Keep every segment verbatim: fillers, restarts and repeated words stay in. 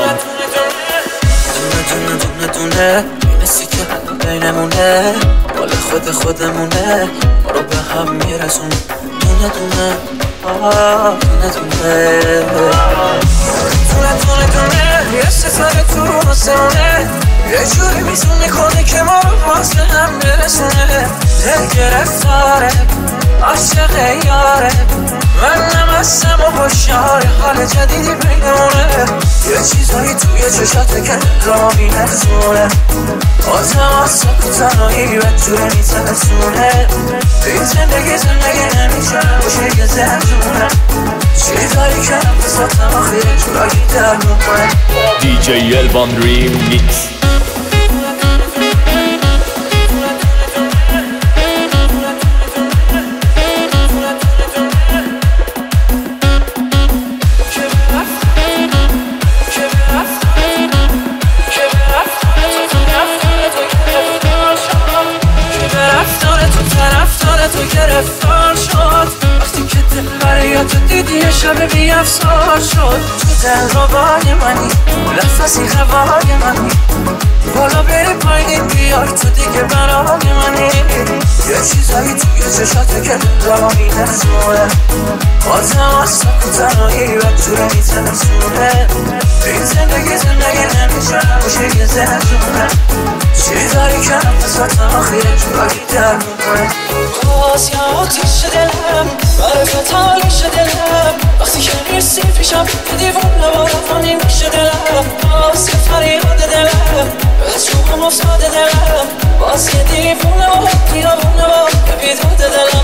دونه دونه دونه میرسی که بینمونه مال خود خودمونه ما رو به هم میرسونه دونه دونه آه دونه دونه دونه دونه دونه یه ستاره تو آسمونه یه جوری میزون میکنه که ما رو باز به هم برسونه دل گرفتاره عاشق یاره من نمستم و هوشیار حال جدیدی بینمونه یه چیزایی توی چشاته که را میرسونه آزم آسا کتنهایی و جوره میترسونه این زندگی زندگی نمیشه باشه یه زندونه چیزایی که نفساتم آخیه جورایی در مومه دی جی الوان ریمیکس. تو گرفتار شد وقتی که دل بریاتو دیدی یه شب بی افسار شد تو دل روای منی نفسی هوای منی بالا بری پایین بیار تو دیگه برای منی یه چیزایی توی چشاته که را میرسونه بازم از تو کتنهایی و جوره میترسونه این زندگی زندگی نمیشه باشه یه زندونه چیزایی که نفساتم آخیه جورایی در مومه باز یا آتیش دلم برای تالیش دلم وقتی که میرسی پیشم که دیوونه با رفانی میشه دلم باز که فریاد دلم به چوبم افتاده دلم باز که دیوونه با بیرونه با بیدود دلم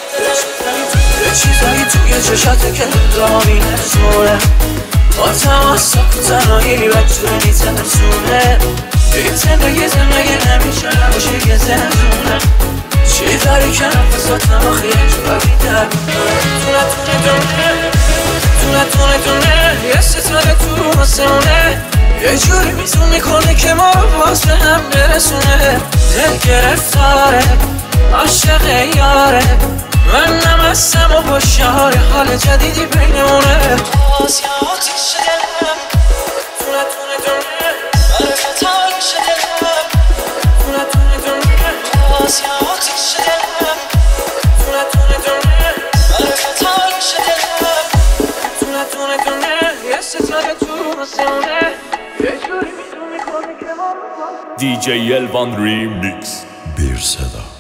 یه چیزایی توی چشاته که را میرسونه با تماس تا کتنهایی و جوره میترسونه این زندگی زندگی نمیشه باشه یه زندونه چیزایی که نفساتم آخیه جورایی در دونه دونه دونه دونه دونه دونه یه ستاره تو آسمونه یه جوری میزون میکنه که ما رو باز به هم برسونه دل گرفتاره عاشق یاره من نمستم و هوشیار حال جدیدی بینمونه باز یا آتیش دلم دونه دونه دونه برای تالیش دلم دونه دونه دونه باز یا آتیش دلم دونه دونه دونه برای تالیش دلم دونه دونه دونه یه ستاره تو آسمونه یه جوری میزون میکنه که ما دی جی الوان ریمیکس. bir صدا